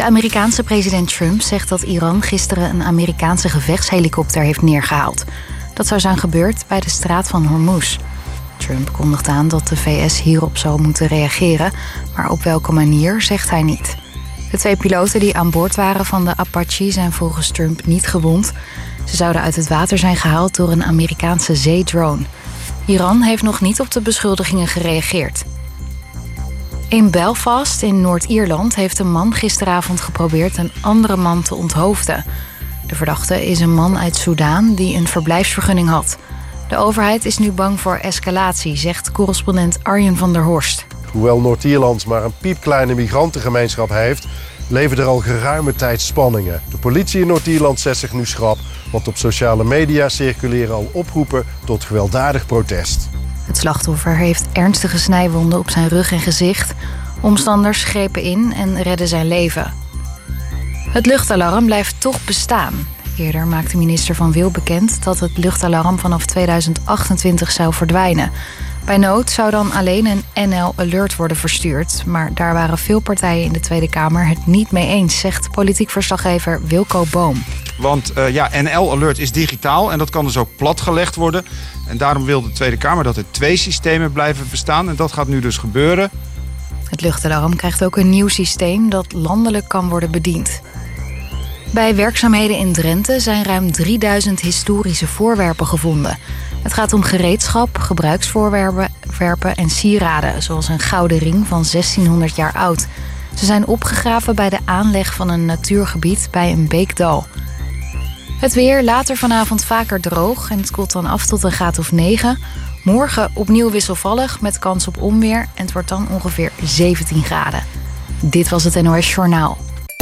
De Amerikaanse president Trump zegt dat Iran gisteren een Amerikaanse gevechtshelikopter heeft neergehaald. Dat zou zijn gebeurd bij de straat van Hormuz. Trump kondigt aan dat de VS hierop zou moeten reageren, maar op welke manier zegt hij niet. De 2 piloten die aan boord waren van de Apache zijn volgens Trump niet gewond. Ze zouden uit het water zijn gehaald door een Amerikaanse zeedrone. Iran heeft nog niet op de beschuldigingen gereageerd. In Belfast in Noord-Ierland heeft een man gisteravond geprobeerd een andere man te onthoofden. De verdachte is een man uit Soedan die een verblijfsvergunning had. De overheid is nu bang voor escalatie, zegt correspondent Arjen van der Horst. Hoewel Noord-Ierland maar een piepkleine migrantengemeenschap heeft, leven er al geruime tijd spanningen. De politie in Noord-Ierland zet zich nu schrap, want op sociale media circuleren al oproepen tot gewelddadig protest. Het slachtoffer heeft ernstige snijwonden op zijn rug en gezicht. Omstanders grepen in en redden zijn leven. Het luchtalarm blijft toch bestaan. Eerder maakte minister Van Wil bekend dat het luchtalarm vanaf 2028 zou verdwijnen. Bij nood zou dan alleen een NL Alert worden verstuurd. Maar daar waren veel partijen in de Tweede Kamer het niet mee eens, zegt politiek verslaggever Wilco Boom. Want NL Alert is digitaal en dat kan dus ook platgelegd worden. En daarom wil de Tweede Kamer dat er 2 systemen blijven bestaan. En dat gaat nu dus gebeuren. Het luchtalarm krijgt ook een nieuw systeem dat landelijk kan worden bediend. Bij werkzaamheden in Drenthe zijn ruim 3000 historische voorwerpen gevonden. Het gaat om gereedschap, gebruiksvoorwerpen en sieraden, zoals een gouden ring van 1600 jaar oud. Ze zijn opgegraven bij de aanleg van een natuurgebied bij een beekdal. Het weer, later vanavond vaker droog en het koelt dan af tot een graad of 9. Morgen opnieuw wisselvallig met kans op onweer en het wordt dan ongeveer 17 graden. Dit was het NOS Journaal.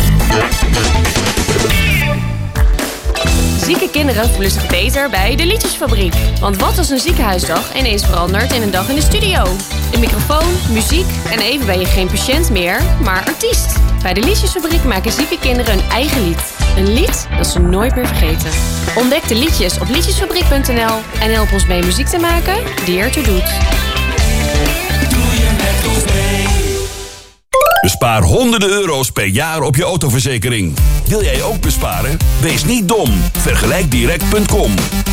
Zieke kinderen voelen zich beter bij de Liedjesfabriek. Want wat als een ziekenhuisdag ineens verandert in een dag in de studio? Een microfoon, muziek en even ben je geen patiënt meer, maar artiest. Bij de Liedjesfabriek maken zieke kinderen hun eigen lied. Een lied dat ze nooit meer vergeten. Ontdek de liedjes op liedjesfabriek.nl en help ons mee muziek te maken die ertoe doet. Doe je met ons mee? Bespaar honderden euro's per jaar op je autoverzekering. Wil jij ook besparen? Wees niet dom. Vergelijkdirect.com.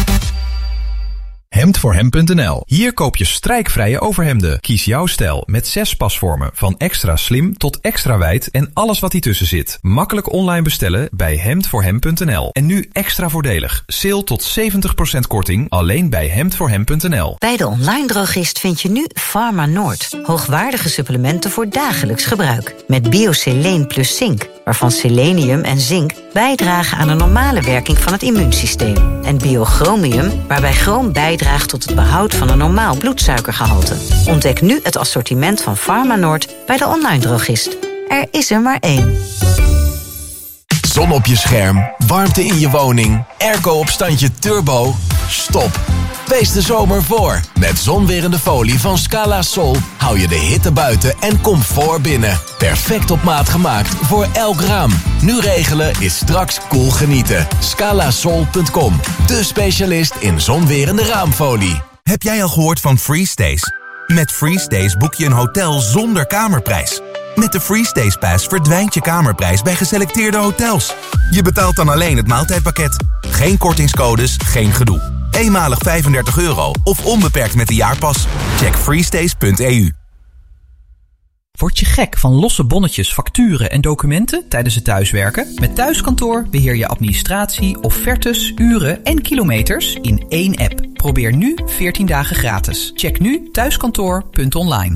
Hemdvoorhem.nl. Hier koop je strijkvrije overhemden. Kies jouw stijl met 6 pasvormen. Van extra slim tot extra wijd en alles wat tussen zit. Makkelijk online bestellen bij Hemdvoorhem.nl. En nu extra voordelig. Sale tot 70% korting alleen bij Hemdvoorhem.nl. Bij de online drogist vind je nu Pharma Noord. Hoogwaardige supplementen voor dagelijks gebruik. Met BioSeleen plus zink, waarvan selenium en zink bijdragen aan een normale werking van het immuunsysteem. En Biochromium, waarbij chroom bijdraagt tot het behoud van een normaal bloedsuikergehalte. Ontdek nu het assortiment van Pharma Noord bij de online drogist. Er is er maar 1. Zon op je scherm, warmte in je woning, airco op standje turbo. Stop. Wees de zomer voor. Met zonwerende folie van Scala Sol hou je de hitte buiten en comfort binnen. Perfect op maat gemaakt voor elk raam. Nu regelen is straks cool genieten. Scalasol.com, de specialist in zonwerende raamfolie. Heb jij al gehoord van FreeStays? Met FreeStays boek je een hotel zonder kamerprijs. Met de FreeStays Pass verdwijnt je kamerprijs bij geselecteerde hotels. Je betaalt dan alleen het maaltijdpakket. Geen kortingscodes, geen gedoe. Eenmalig €35 of onbeperkt met de jaarpas. Check freestays.eu. Word je gek van losse bonnetjes, facturen en documenten tijdens het thuiswerken? Met Thuiskantoor beheer je administratie, offertes, uren en kilometers in één app. Probeer nu 14 dagen gratis. Check nu thuiskantoor.online.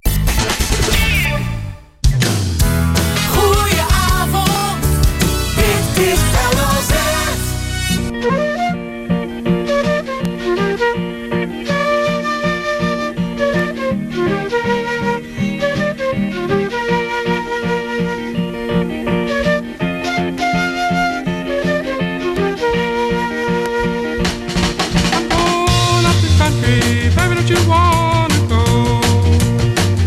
Goedenavond, dit is LOZ. Baby, don't you wanna go?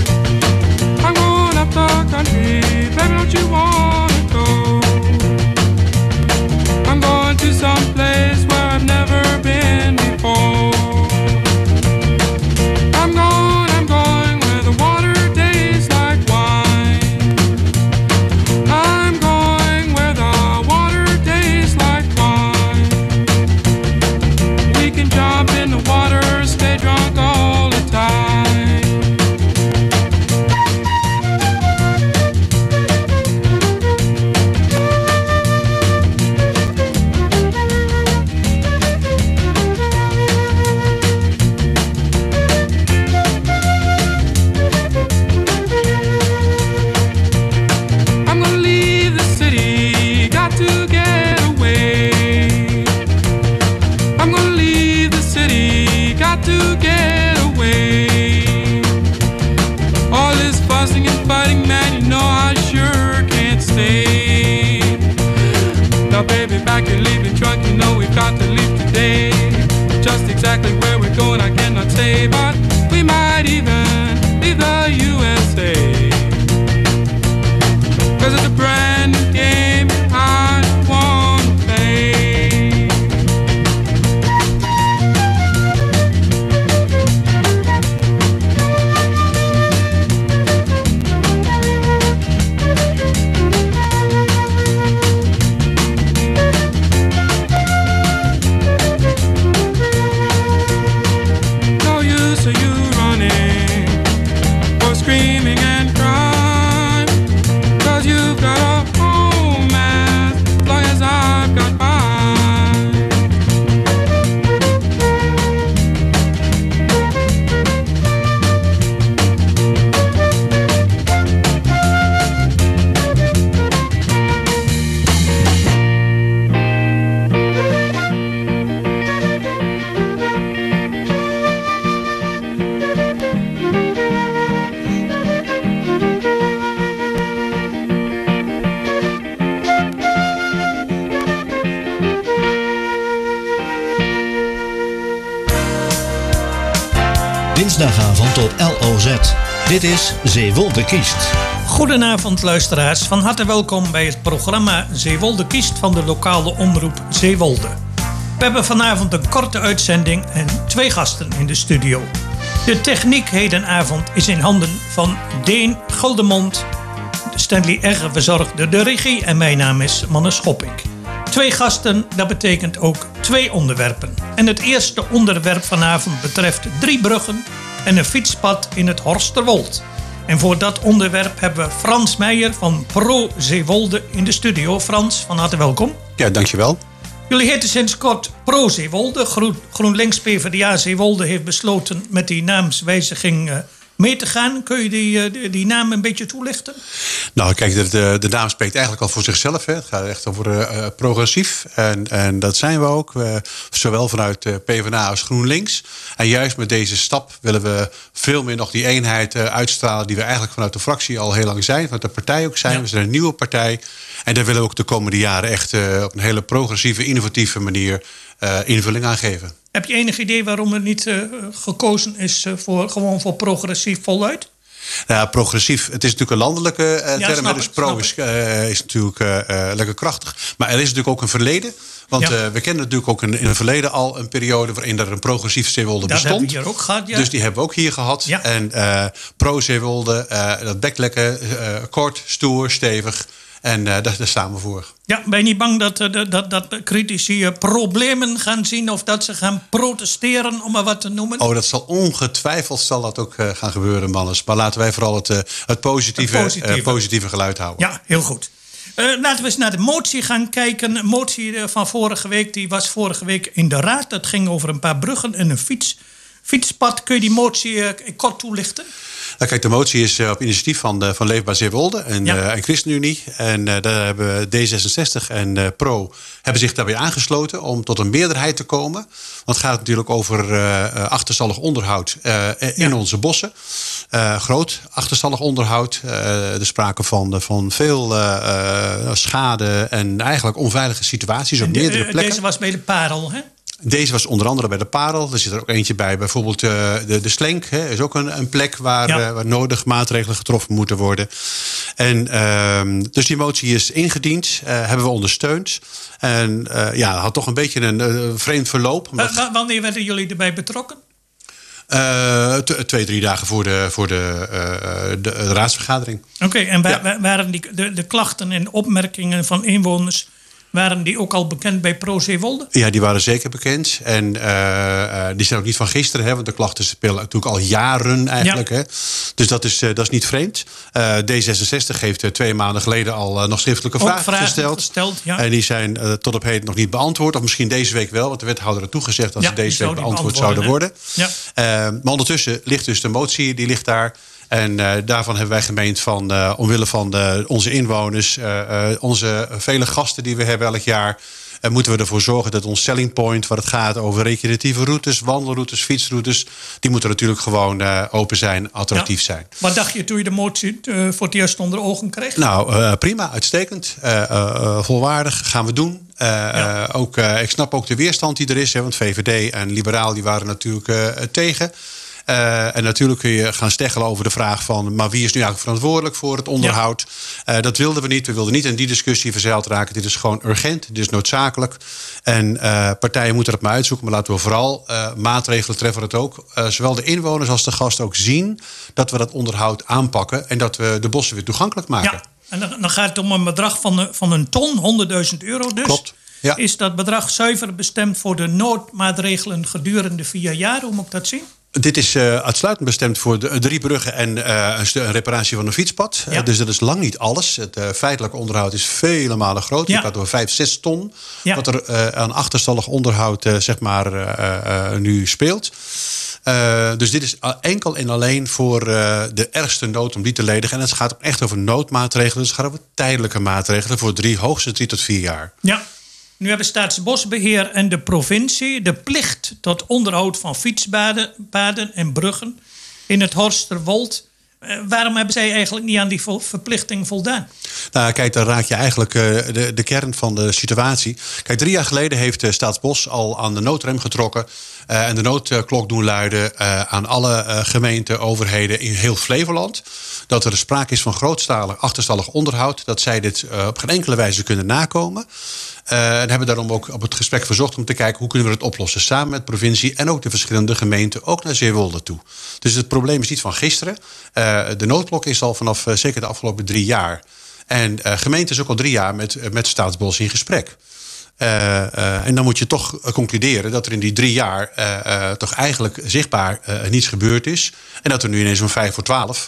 woensdagavond op LOZ. Dit is Zeewolde Kiest. Goedenavond luisteraars, van harte welkom bij het programma Zeewolde Kiest van de lokale omroep Zeewolde. We hebben vanavond een korte uitzending en 2 gasten in de studio. De techniek hedenavond is in handen van Deen Guldemond. Stanley Egger verzorgde de regie en mijn naam is Manne Schoppink. 2 gasten, dat betekent ook 2 onderwerpen. En het eerste onderwerp vanavond betreft 3 bruggen en een fietspad in het Horsterwold. En voor dat onderwerp hebben we Frans Meijer van Pro Zeewolde in de studio. Frans, van harte welkom. Ja, dankjewel. Jullie heten sinds kort Pro Zeewolde. GroenLinks PvdA Zeewolde heeft besloten met die naamswijziging mee te gaan. Kun je die naam een beetje toelichten? Nou, kijk, de naam spreekt eigenlijk al voor zichzelf. Hè. Het gaat echt over progressief. En dat zijn we ook. Zowel vanuit PvdA als GroenLinks. En juist met deze stap willen we veel meer nog die eenheid uitstralen die we eigenlijk vanuit de fractie al heel lang zijn. Vanuit de partij ook zijn. Ja. We zijn een nieuwe partij. En daar willen we ook de komende jaren echt op een hele progressieve, innovatieve manier invulling aan geven. Heb je enig idee waarom het niet gekozen is gewoon voor progressief voluit? Ja, progressief. Het is natuurlijk een landelijke term. Dus pro is natuurlijk lekker krachtig. Maar er is natuurlijk ook een verleden. Want we kennen natuurlijk ook in het verleden al een periode waarin er een progressief Zeewolde bestond. Dat hebben we hier ook gehad, ja. Dus die hebben we ook hier gehad. Ja. En pro Zeewolde, dat bekt lekker, kort, stoer, stevig. En daar staan we voor. Ja, ben je niet bang dat critici problemen gaan zien of dat ze gaan protesteren, om maar wat te noemen? Oh, dat zal ongetwijfeld ook gaan gebeuren, Mannes. Maar laten wij vooral het positieve geluid houden. Ja, heel goed. Laten we eens naar de motie gaan kijken. De motie van vorige week, die was vorige week in de Raad. Dat ging over een paar bruggen en een fietspad. Kun je die motie kort toelichten? Nou, kijk, de motie is op initiatief van Leefbaar Zeewolde en ChristenUnie. En daar hebben D66 en Pro hebben zich daarbij aangesloten om tot een meerderheid te komen. Want het gaat natuurlijk over achterstallig onderhoud in onze bossen. Groot achterstallig onderhoud. Er sprake van veel schade en eigenlijk onveilige situaties op meerdere plekken. Deze was bij de Parel, hè? Deze was onder andere bij de Parel. Er zit er ook eentje bij. Bijvoorbeeld de Slenk is ook een plek waar nodig maatregelen getroffen moeten worden. En dus die motie is ingediend. Hebben we ondersteund. En had toch een beetje een vreemd verloop. Wanneer werden jullie erbij betrokken? 2-3 dagen voor de raadsvergadering. Oké, en waren de klachten en opmerkingen van inwoners, waren die ook al bekend bij Pro Zeewolde? Ja, die waren zeker bekend. En die zijn ook niet van gisteren. Hè, want de klachten spelen natuurlijk al jaren eigenlijk. Ja. Hè. Dus dat is niet vreemd. D66 heeft 2 maanden geleden al nog schriftelijke vragen gesteld. Ja. En die zijn tot op heden nog niet beantwoord. Of misschien deze week wel. Want de wethouder had toegezegd dat ze deze week beantwoord zouden worden. Ja. Maar ondertussen ligt dus de motie. Die ligt daar. En daarvan hebben wij gemeend van omwille van onze inwoners, onze vele gasten die we hebben elk jaar, moeten we ervoor zorgen dat ons selling point, waar het gaat over recreatieve routes, wandelroutes, fietsroutes, die moeten natuurlijk gewoon open zijn, attractief zijn. Wat dacht je toen je de motie voor het eerst onder ogen kreeg? Nou, prima, uitstekend. Volwaardig, gaan we doen. Ik snap ook de weerstand die er is, hè, want VVD en Liberaal die waren natuurlijk tegen. En natuurlijk kun je gaan steggelen over de vraag van, maar wie is nu eigenlijk verantwoordelijk voor het onderhoud? Ja. Dat wilden we niet. We wilden niet in die discussie verzeild raken. Dit is gewoon urgent. Dit is noodzakelijk. En partijen moeten dat maar uitzoeken. Maar laten we vooral maatregelen treffen dat ook. Zowel de inwoners als de gasten ook zien dat we dat onderhoud aanpakken. En dat we de bossen weer toegankelijk maken. Ja. En dan gaat het om een bedrag van een ton, €100.000 dus. Klopt. Ja. Is dat bedrag zuiver bestemd voor de noodmaatregelen gedurende 4 jaar? Hoe moet ik dat zien? Dit is uitsluitend bestemd voor de 3 bruggen en een reparatie van een fietspad. Ja. Dus dat is lang niet alles. Het feitelijke onderhoud is vele malen groter. Ja. Het gaat door 5-6 ton. Ja. Wat er aan achterstallig onderhoud nu speelt. Dus dit is enkel en alleen voor de ergste nood om die te ledigen. En het gaat ook echt over noodmaatregelen. Dus het gaat over tijdelijke maatregelen voor hoogstens 3 tot 4 jaar. Ja. Nu hebben Staatsbosbeheer en de provincie de plicht tot onderhoud van fietspaden en bruggen in het Horsterwold Waarom hebben zij eigenlijk niet aan die verplichting voldaan? Nou, kijk, dan raak je eigenlijk de kern van de situatie. Kijk, 3 jaar geleden heeft Staatsbos al aan de noodrem getrokken. En de noodklok doen luiden aan alle gemeenten, overheden in heel Flevoland. Dat er sprake is van grootschalig achterstallig onderhoud. Dat zij dit op geen enkele wijze kunnen nakomen. En hebben daarom ook op het gesprek verzocht om te kijken hoe kunnen we het oplossen. Samen met de provincie en ook de verschillende gemeenten, ook naar Zeewolde toe. Dus het probleem is niet van gisteren. De noodklok is al vanaf zeker de afgelopen 3 jaar. En gemeente is ook al 3 jaar met Staatsbos in gesprek. En dan moet je toch concluderen dat er in die 3 jaar toch eigenlijk zichtbaar niets gebeurd is. En dat er nu ineens om 11:55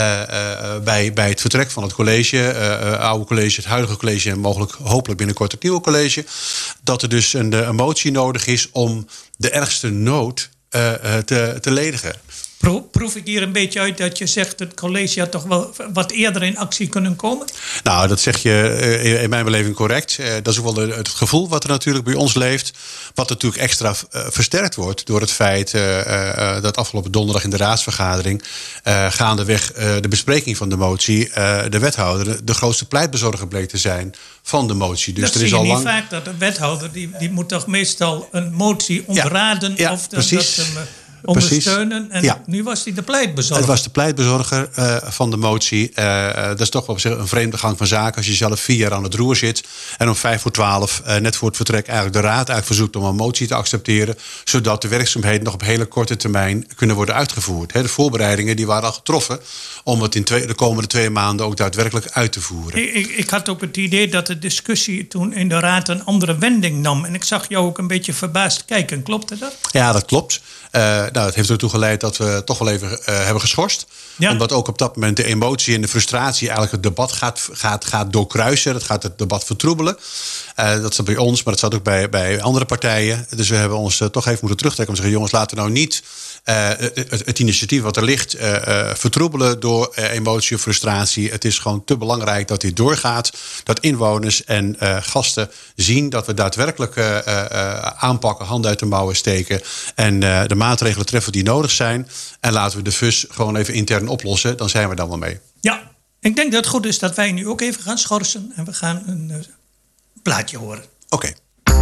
bij het vertrek van het college, oude college, het huidige college en hopelijk binnenkort het nieuwe college, dat er dus een motie nodig is om de ergste nood te ledigen. Proef ik hier een beetje uit dat je zegt het college had toch wel wat eerder in actie kunnen komen? Nou, dat zeg je in mijn beleving correct. Dat is ook wel het gevoel wat er natuurlijk bij ons leeft. Wat natuurlijk extra versterkt wordt door het feit dat afgelopen donderdag in de raadsvergadering gaandeweg de bespreking van de motie de wethouder de grootste pleitbezorger bleek te zijn van de motie. Dus dat er is zie je al niet vaak, dat de wethouder die moet toch meestal een motie ontraden of precies. ondersteunen. En nu was hij de pleitbezorger. Het was de pleitbezorger van de motie. Dat is toch wel een vreemde gang van zaken. Als je zelf 4 jaar aan het roer zit. En om 11:55, net voor het vertrek, eigenlijk de raad eigenlijk verzoekt om een motie te accepteren. Zodat de werkzaamheden nog op hele korte termijn kunnen worden uitgevoerd. De voorbereidingen die waren al getroffen om het in de komende 2 maanden ook daadwerkelijk uit te voeren. Ik had ook het idee dat de discussie toen in de raad een andere wending nam. En ik zag jou ook een beetje verbaasd kijken. Klopte dat? Ja, dat klopt. Het heeft ertoe geleid dat we toch wel even hebben geschorst. Ja. Omdat ook op dat moment de emotie en de frustratie eigenlijk het debat gaat doorkruisen. Dat gaat het debat vertroebelen. Dat staat bij ons, maar dat staat ook bij andere partijen. Dus we hebben ons toch even moeten terugtrekken om te zeggen, jongens, laten we nou niet het initiatief wat er ligt vertroebelen door emotie of frustratie. Het is gewoon te belangrijk dat dit doorgaat. Dat inwoners en gasten zien dat we daadwerkelijk aanpakken, handen uit de mouwen steken en de maatregelen treffen die nodig zijn. En laten we de fus gewoon even intern oplossen. Dan zijn we dan wel mee. Ja, ik denk dat het goed is dat wij nu ook even gaan schorsen. En we gaan een plaatje horen. Oké.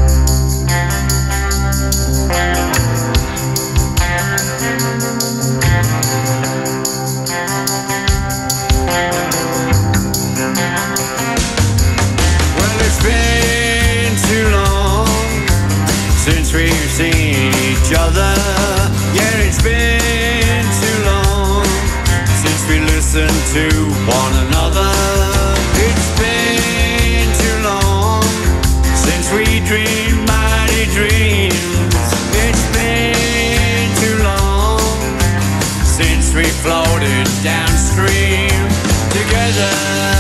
Since we've seen each other, yeah, it's been too long since we listened to one another. It's been too long since we dreamed mighty dreams. It's been too long since we floated downstream together,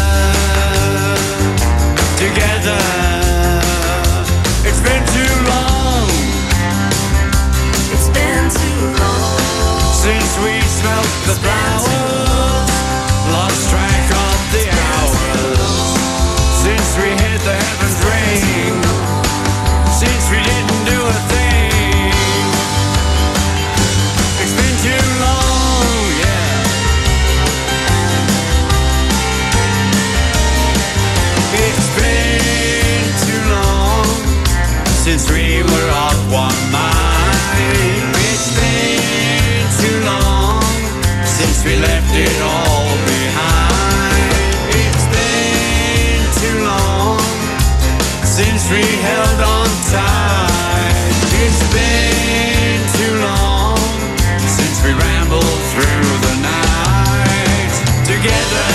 together. It's been too long. It's been too long since we smelt the flowers, lost track of the hours, since we hit the heavens ring, since we didn't do a thing. It's been too long, yeah. It's been too long since we were of one mind. It's been too long since we left it all behind. It's been too long since we held on tight. It's been too long since we rambled through the night together,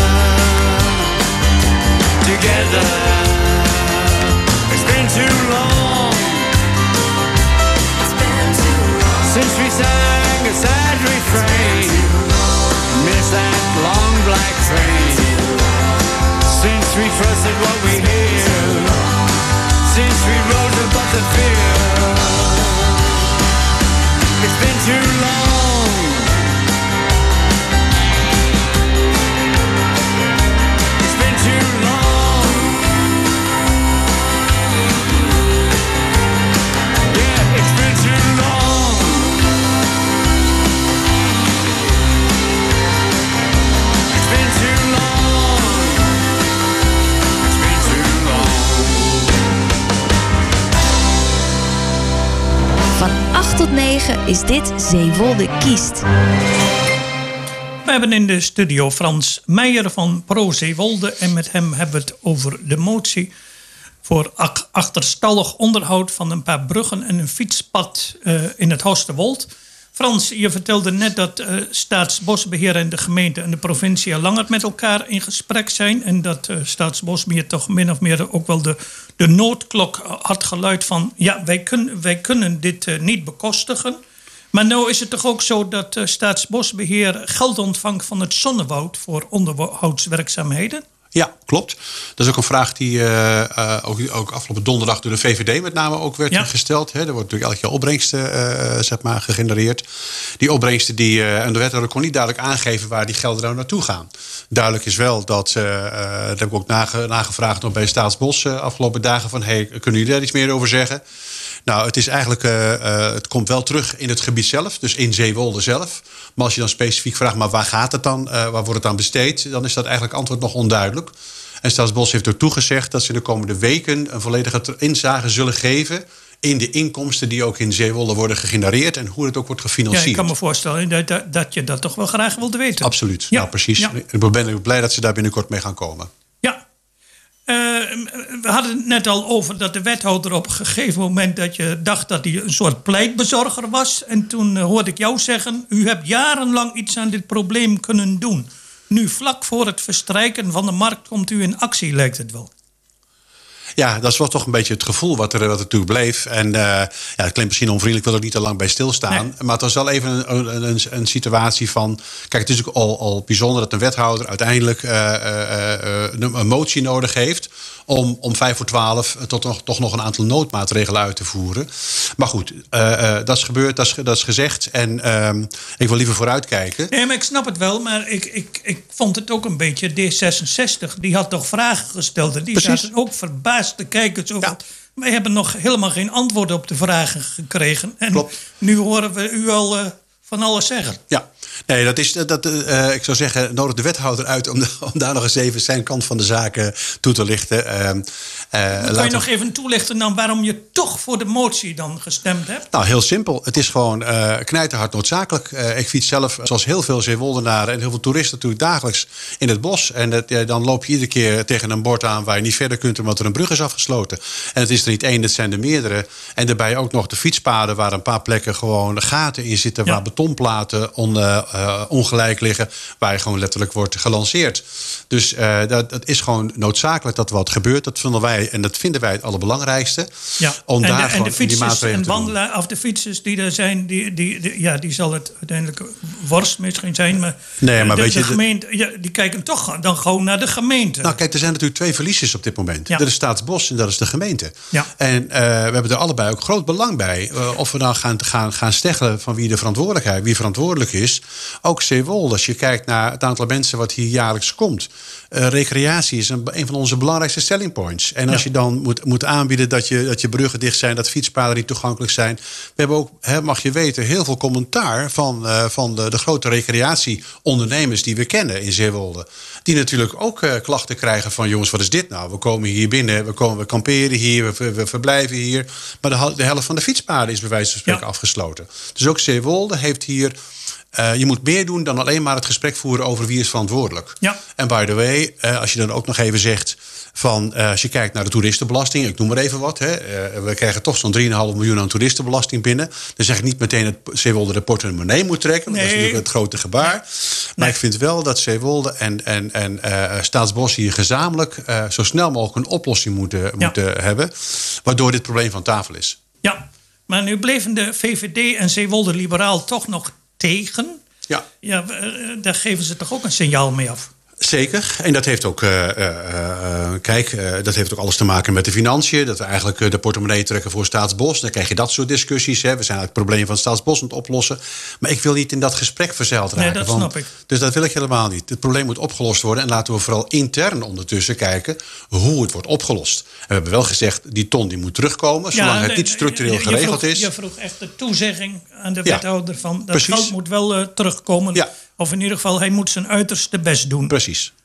together. It's been too long. It's been too long since we sang a sad refrain. Miss that long black train. Since we trusted what we hear. Since we rose above the fear. It's been too long. It's been too long. Yeah, it's been too long. 9 is dit Zeewolde Kiest. We hebben in de studio Frans Meijer van Pro Zeewolde. En met hem hebben we het over de motie voor achterstallig onderhoud van een paar bruggen en een fietspad in het Hostewold. Frans, je vertelde net dat Staatsbosbeheer en de gemeente en de provincie al langer met elkaar in gesprek zijn. En dat Staatsbosbeheer toch min of meer ook wel de noodklok had geluid van... ja, wij kunnen dit niet bekostigen. Maar nou is het toch ook zo dat Staatsbosbeheer geld ontvangt van het Zonnewoud voor onderhoudswerkzaamheden? Ja, klopt. Dat is ook een vraag die ook afgelopen donderdag door de VVD met name ook werd gesteld. Er wordt natuurlijk elk jaar opbrengsten gegenereerd. Die opbrengsten en de wethouder kon niet duidelijk aangeven waar die gelden nou naartoe gaan. Duidelijk is wel dat, dat heb ik ook nagevraagd nog bij Staatsbos afgelopen dagen van kunnen jullie daar iets meer over zeggen? Nou, het is eigenlijk, het komt wel terug in het gebied zelf, dus in Zeewolde zelf. Maar als je dan specifiek vraagt, maar waar gaat het dan? Waar wordt het aan besteed? Dan is dat eigenlijk antwoord nog onduidelijk. En Staatsbos heeft ook toegezegd dat ze de komende weken een volledige inzage zullen geven in de inkomsten die ook in Zeewolde worden gegenereerd en hoe het ook wordt gefinancierd. Ja, ik kan me voorstellen dat je dat toch wel graag wilt weten. Absoluut, ja, nou, precies. Ja. Ik ben blij dat ze daar binnenkort mee gaan komen. Ja. We hadden het net al over dat de wethouder op een gegeven moment dat je dacht dat hij een soort pleitbezorger was. En toen hoorde ik jou zeggen, u hebt jarenlang iets aan dit probleem kunnen doen. Nu vlak voor het verstrijken van de markt komt u in actie, lijkt het wel. Ja, dat is wel toch een beetje het gevoel wat er natuurlijk bleef. En het klinkt misschien onvriendelijk, wil er niet te lang bij stilstaan. Nee. Maar het was wel even een situatie van... Kijk, het is ook al bijzonder dat een wethouder uiteindelijk een motie nodig heeft om 11:55 toch nog een aantal noodmaatregelen uit te voeren. Maar goed, dat is gebeurd, dat is gezegd. En ik wil liever vooruitkijken. Nee, maar ik snap het wel. Maar ik vond het ook een beetje... D66, die had toch vragen gesteld. En die zaten ook verbaasd te kijken. Zo van, wij hebben nog helemaal geen antwoorden op de vragen gekregen. En klopt. Nu horen we u al van alles zeggen. Ja. Nee, ik zou zeggen, nodig de wethouder uit om daar nog eens even zijn kant van de zaken toe te lichten. Kan je nog even toelichten dan waarom je toch voor de motie dan gestemd hebt? Nou, heel simpel. Het is gewoon knijterhard noodzakelijk. Ik fiets zelf, zoals heel veel Zeewoldenaren en heel veel toeristen natuurlijk dagelijks in het bos. En dan loop je iedere keer tegen een bord aan waar je niet verder kunt omdat er een brug is afgesloten. En het is er niet één, het zijn er meerdere. En daarbij ook nog de fietspaden waar een paar plekken gewoon gaten in zitten, waar betonplaten ongelijk liggen, waar je gewoon letterlijk wordt gelanceerd. Dus dat is gewoon noodzakelijk dat wat gebeurt. Dat vinden wij het allerbelangrijkste. Ja. Om daar gewoon die maatregelen te doen. Of de fietsers die er zijn, die zal het uiteindelijk worst misschien zijn. Maar, de gemeente, die kijken toch dan gewoon naar de gemeente. Nou kijk, er zijn natuurlijk twee verliezers op dit moment. Ja. Dat is Staatsbos en dat is de gemeente. Ja. En we hebben er allebei ook groot belang bij. Of we dan gaan steggelen van wie verantwoordelijk is. Ook Zeewolde, als je kijkt naar het aantal mensen wat hier jaarlijks komt. Recreatie is een van onze belangrijkste selling points. En als je dan moet aanbieden dat je bruggen dicht zijn, dat fietspaden niet toegankelijk zijn. We hebben ook, mag je weten, heel veel commentaar van de grote recreatieondernemers die we kennen in Zeewolde. Die natuurlijk ook klachten krijgen van jongens, wat is dit nou? We komen hier binnen, we kamperen hier, we verblijven hier. Maar de helft van de fietspaden is bij wijze van spreken afgesloten. Dus ook Zeewolde heeft hier... je moet meer doen dan alleen maar het gesprek voeren over wie is verantwoordelijk. Ja. En by the way, als je dan ook nog even zegt van als je kijkt naar de toeristenbelasting, ik noem maar even wat. We krijgen toch zo'n 3,5 miljoen aan toeristenbelasting binnen. Dan zeg ik niet meteen dat Zeewolde de portemonnee moet trekken. Nee. Dat is natuurlijk het grote gebaar. Nee. Maar ik vind wel dat Zeewolde en Staatsbos hier gezamenlijk zo snel mogelijk een oplossing moeten hebben. Waardoor dit probleem van tafel is. Ja, maar nu bleven de VVD en Zeewolde Liberaal toch nog tegen. Ja, daar geven ze toch ook een signaal mee af? Zeker. En dat heeft ook, dat heeft ook alles te maken met de financiën. Dat we eigenlijk de portemonnee trekken voor Staatsbos. Dan krijg je dat soort discussies. We zijn eigenlijk het probleem van Staatsbos aan het oplossen. Maar ik wil niet in dat gesprek verzeild raken. Nee, dat snap ik. Dus dat wil ik helemaal niet. Het probleem moet opgelost worden. En laten we vooral intern ondertussen kijken hoe het wordt opgelost. En we hebben wel gezegd, die ton die moet terugkomen. Zolang het niet structureel geregeld is. Je vroeg echt de toezegging aan de wethouder van dat geld moet wel terugkomen. Ja. Of in ieder geval, hij moet zijn uiterste best doen. Precies.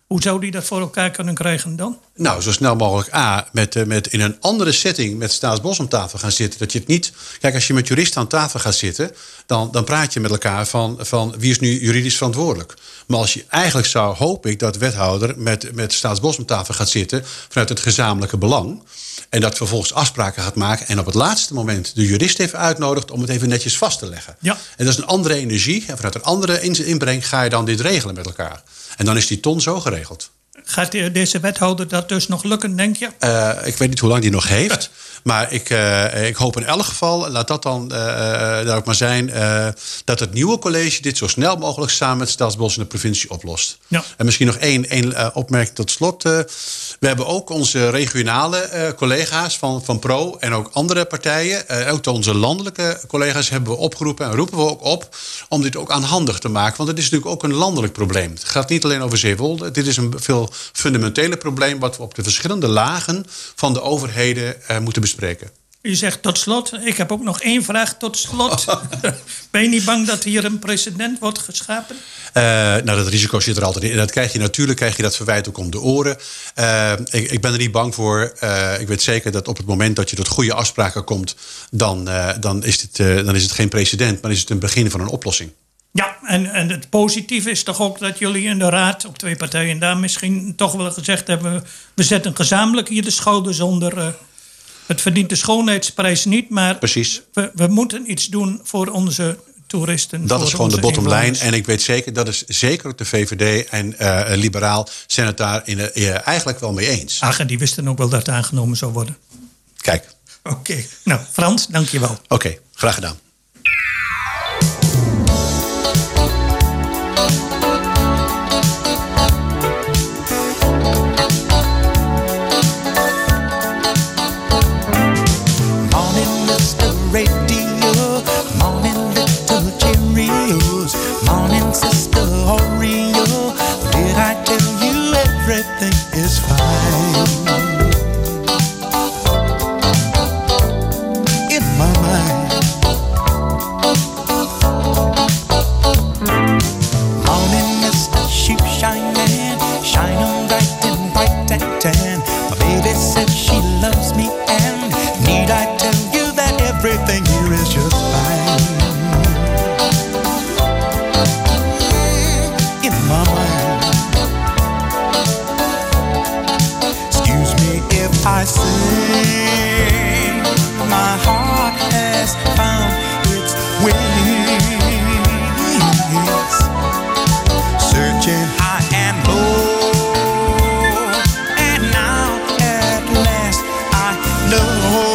Hoe zou die dat voor elkaar kunnen krijgen dan? Nou, zo snel mogelijk met in een andere setting met Staatsbos om tafel gaan zitten. Dat je het niet. Kijk, als je met juristen aan tafel gaat zitten, dan praat je met elkaar van wie is nu juridisch verantwoordelijk. Maar als je eigenlijk hoop ik dat wethouder met Staatsbos om tafel gaat zitten vanuit het gezamenlijke belang. En dat vervolgens afspraken gaat maken. En op het laatste moment de jurist even uitnodigt om het even netjes vast te leggen. Ja. En dat is een andere energie. En vanuit een andere inbreng ga je dan dit regelen met elkaar. En dan is die ton zo geregeld. Gaat deze wethouder dat dus nog lukken, denk je? Ik weet niet hoe lang die nog heeft. Maar ik hoop in elk geval, laat dat dan daar ook maar zijn, dat het nieuwe college dit zo snel mogelijk samen met Staatsbos en de provincie oplost. Ja. En misschien nog één opmerking tot slot. We hebben ook onze regionale collega's van Pro en ook andere partijen, ook onze landelijke collega's hebben we opgeroepen en roepen we ook op om dit ook aanhandig te maken. Want het is natuurlijk ook een landelijk probleem. Het gaat niet alleen over Zeewolde. Dit is een veel fundamentele probleem wat we op de verschillende lagen van de overheden moeten bespreken. U zegt tot slot, ik heb ook nog één vraag tot slot. Ben je niet bang dat hier een precedent wordt geschapen? Nou, dat risico zit er altijd in. En natuurlijk krijg je dat verwijt ook om de oren. Ik ben er niet bang voor. Ik weet zeker dat op het moment dat je tot goede afspraken komt, dan is het geen precedent, maar is het een begin van een oplossing. Ja, en het positieve is toch ook dat jullie in de raad, op 2 partijen daar misschien toch wel gezegd hebben, we zetten gezamenlijk hier de schouders onder. Het verdient de schoonheidsprijs niet, maar precies. We moeten iets doen voor onze toeristen. Dat is gewoon de bottom line. En ik weet zeker, dat is zeker ook de VVD en Liberaal zijn het daar eigenlijk wel mee eens. Ach, en die wisten ook wel dat het aangenomen zou worden. Kijk. Oké. Nou, Frans, dank je wel. Oké, graag gedaan. Radio, morning little Cheerios, morning sister Oreo. Did I tell you everything is fine? In my mind. Morning Mr. Shoe Shining, shining bright and bright and tan. My baby said she loves me and need I tell you that everything here is just fine. In my mind. Excuse me if I say my heart has found its wings, searching high and low, and now at last I know.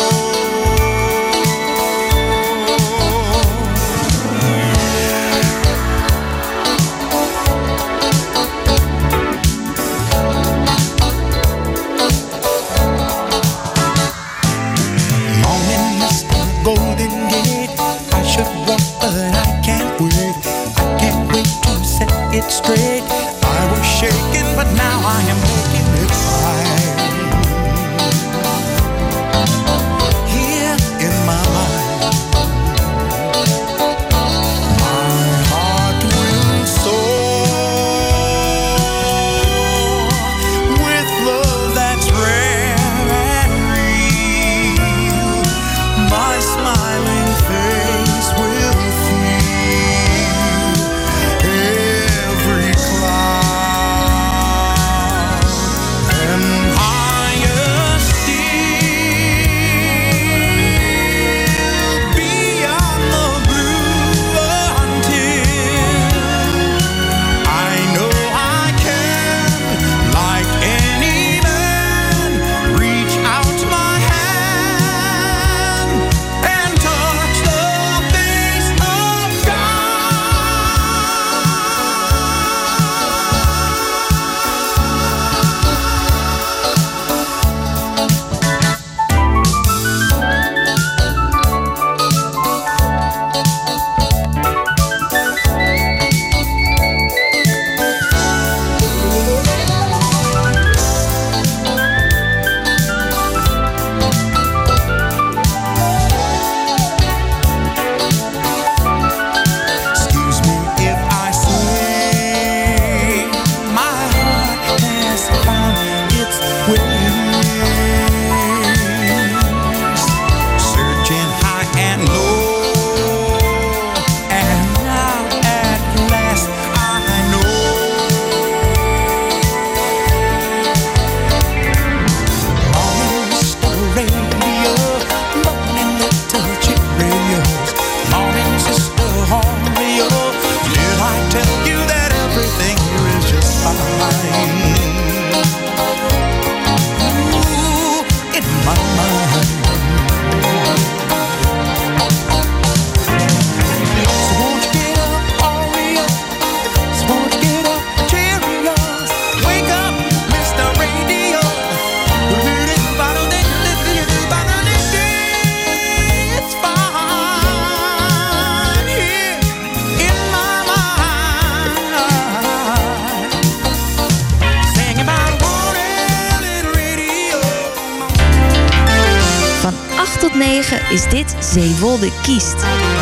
8 tot 9 is dit Zeewolde Kiest.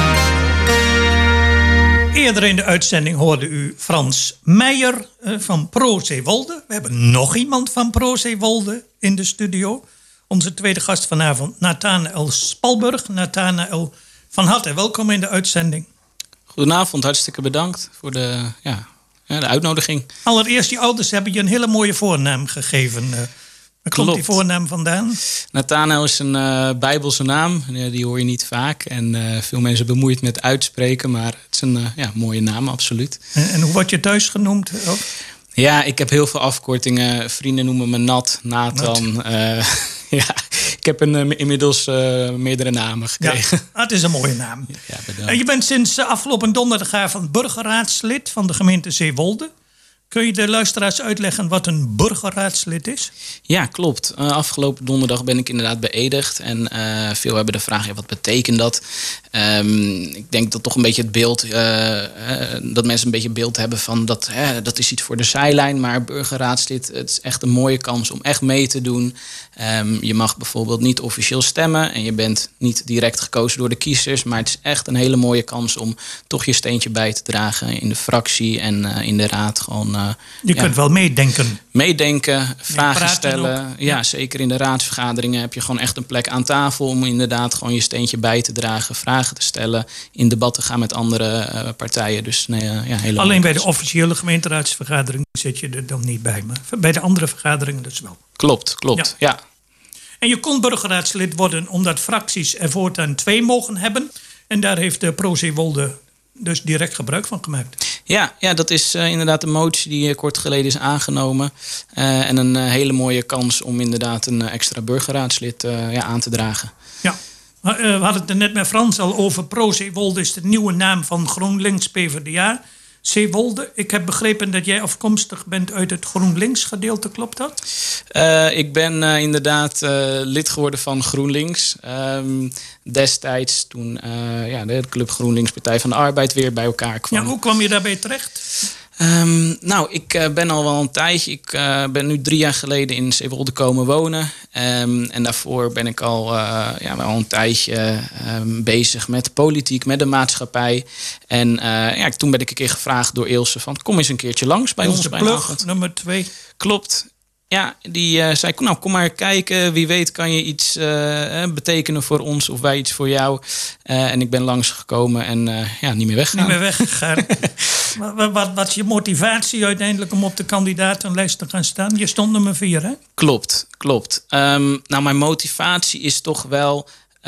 Eerder in de uitzending hoorde u Frans Meijer van Pro Zeewolde. We hebben nog iemand van Pro Zeewolde in de studio. Onze tweede gast vanavond, Nathanael Spalburg. Nathanael, van harte welkom in de uitzending. Goedenavond, hartstikke bedankt voor de uitnodiging. Allereerst, je ouders hebben je een hele mooie voornaam gegeven. Waar komt die voornaam vandaan? Nathanael is een Bijbelse naam. Die hoor je niet vaak. En veel mensen bemoeien met uitspreken. Maar het is een mooie naam, absoluut. En hoe word je thuis genoemd? Ja, ik heb heel veel afkortingen. Vrienden noemen me Nat, Nathan. Ik heb inmiddels meerdere namen gekregen. Ja, het is een mooie naam. Ja, bedankt. Je bent sinds afgelopen donderdagavond burgerraadslid van de gemeente Zeewolde. Kun je de luisteraars uitleggen wat een burgerraadslid is? Ja, klopt. Afgelopen donderdag ben ik inderdaad beëdigd. En veel hebben de vraag, wat betekent dat? Ik denk dat toch een beetje het beeld... dat mensen een beetje beeld hebben van... dat is iets voor de zijlijn. Maar burgerraadslid, het is echt een mooie kans om echt mee te doen. Je mag bijvoorbeeld niet officieel stemmen. En je bent niet direct gekozen door de kiezers. Maar het is echt een hele mooie kans om toch je steentje bij te dragen... in de fractie en in de raad gewoon... Je kunt wel meedenken. Meedenken, vragen stellen. Ja, zeker in de raadsvergaderingen heb je gewoon echt een plek aan tafel... om inderdaad gewoon je steentje bij te dragen, vragen te stellen... in debatten gaan met andere partijen. Dus, alleen bij de officiële gemeenteraadsvergadering zit je er dan niet bij. Maar bij de andere vergaderingen dus wel. Klopt, ja. En je kon burgerraadslid worden omdat fracties er voortaan 2 mogen hebben. En daar heeft de Pro Zeewolde dus direct gebruik van gemaakt. Ja, dat is inderdaad een motie die kort geleden is aangenomen. En een hele mooie kans om inderdaad een extra burgerraadslid aan te dragen. Ja, we hadden het er net met Frans al over. Pro Zeewolde is de nieuwe naam van GroenLinks PvdA. Zeewolde, ik heb begrepen dat jij afkomstig bent uit het GroenLinks gedeelte, klopt dat? Ik ben inderdaad lid geworden van GroenLinks. Destijds toen de Club GroenLinks Partij van de Arbeid weer bij elkaar kwam. Ja, hoe kwam je daarbij terecht? Ik ben al wel een tijdje. Ik ben nu 3 jaar geleden in Zeewolde komen wonen. En daarvoor ben ik al wel een tijdje bezig met politiek, met de maatschappij. En toen ben ik een keer gevraagd door Ilse van... kom eens een keertje langs bij ons bij een avond. Nummer 2. Klopt. Ja, die zei, kom maar kijken. Wie weet kan je iets betekenen voor ons of wij iets voor jou. En ik ben langsgekomen en niet meer weggegaan. Niet meer weggegaan. Wat is je motivatie uiteindelijk om op de kandidatenlijst te gaan staan? Je stond nummer 4, hè? Klopt. Mijn motivatie is toch wel...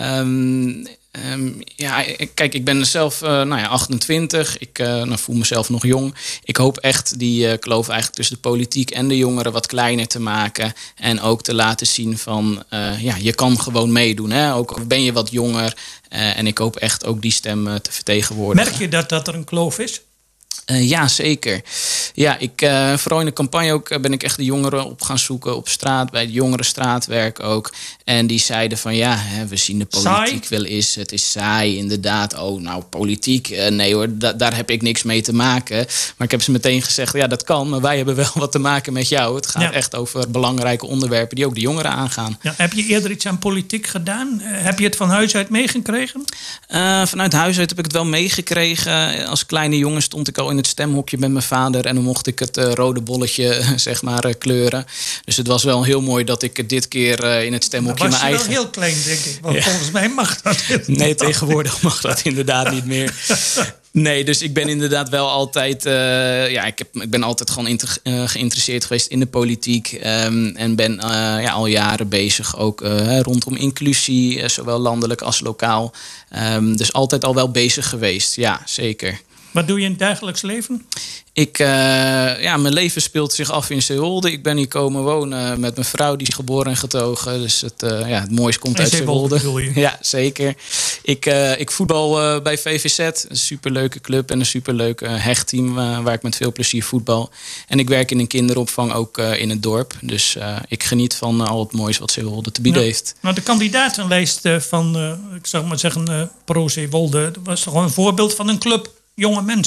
kijk, ik ben zelf 28. Ik voel mezelf nog jong. Ik hoop echt die kloof eigenlijk tussen de politiek en de jongeren wat kleiner te maken. En ook te laten zien van, je kan gewoon meedoen. Hè? Ook ben je wat jonger. En ik hoop echt ook die stem te vertegenwoordigen. Merk je dat er een kloof is? Ja, zeker. Ja, vooral in de campagne ook ben ik echt de jongeren op gaan zoeken op straat, bij het jongerenstraatwerk ook. En die zeiden van we zien de politiek wel eens. Het is saai, inderdaad. Politiek, nee hoor, daar heb ik niks mee te maken. Maar ik heb ze meteen gezegd, dat kan, maar wij hebben wel wat te maken met jou. Het gaat echt over belangrijke onderwerpen die ook de jongeren aangaan. Ja, heb je eerder iets aan politiek gedaan? Heb je het van huis uit meegekregen? Vanuit huis uit heb ik het wel meegekregen. Als kleine jongen stond ik al in het stemhokje met mijn vader en dan mocht ik het rode bolletje kleuren. Dus het was wel heel mooi dat ik dit keer in het stemhokje mijn eigen... Was je wel heel klein, denk ik. Want volgens mij mag dat. Nee, tegenwoordig mag dat inderdaad niet meer. Nee, dus ik ben inderdaad wel altijd... ik ben altijd gewoon geïnteresseerd geweest in de politiek. En ben al jaren bezig ook rondom inclusie, zowel landelijk als lokaal. Dus altijd al wel bezig geweest, ja, zeker. Wat doe je in het dagelijks leven? Mijn leven speelt zich af in Zeewolde. Ik ben hier komen wonen met mijn vrouw, die is geboren en getogen. Dus het mooiste komt uit Zeewolde. Ja, zeker. Ik voetbal bij VVZ, een superleuke club en een superleuk hechtteam waar ik met veel plezier voetbal. En ik werk in een kinderopvang ook in het dorp. Dus ik geniet van al het moois wat Zeewolde te bieden heeft. Nou, de kandidatenlijst van, Pro Zeewolde, was toch gewoon een voorbeeld van een club jonge mensen.